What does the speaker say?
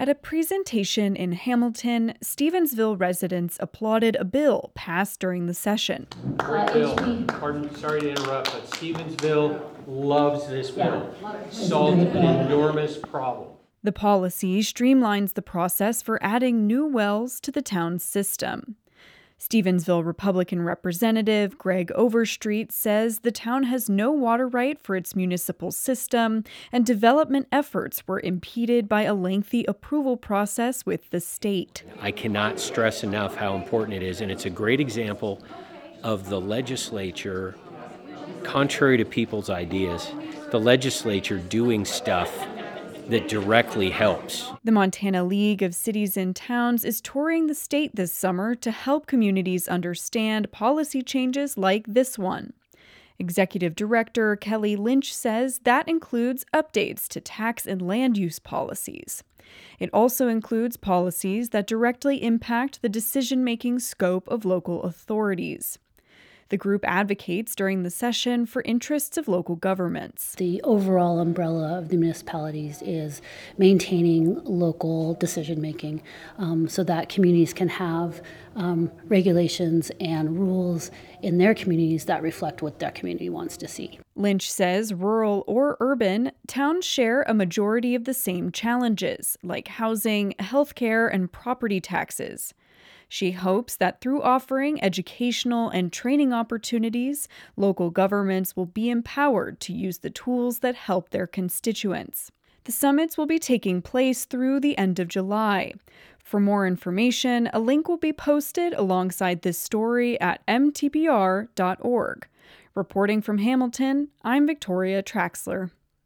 At a presentation in Hamilton, Stevensville residents applauded a bill passed during the session. Great bill. Pardon, sorry to interrupt, but Stevensville loves this bill. Solved an enormous problem. The policy streamlines the process for adding new wells to the town's system. Stevensville Republican Representative Greg Overstreet says the town has no water right for its municipal system, and development efforts were impeded by a lengthy approval process with the state. I cannot stress enough how important it is, and it's a great example of the legislature, contrary to people's ideas, the legislature doing stuff that directly helps. The Montana League of Cities and Towns is touring the state this summer to help communities understand policy changes like this one. Executive Director Kelly Lynch says that includes updates to tax and land use policies. It also includes policies that directly impact the decision-making scope of local authorities. The group advocates during the session for interests of local governments. The overall umbrella of the municipalities is maintaining local decision-making so that communities can have regulations and rules in their communities that reflect what their community wants to see. Lynch says rural or urban, towns share a majority of the same challenges, like housing, healthcare, and property taxes. She hopes that through offering educational and training opportunities, local governments will be empowered to use the tools that help their constituents. The summits will be taking place through the end of July. For more information, a link will be posted alongside this story at mtpr.org. Reporting from Hamilton, I'm Victoria Traxler.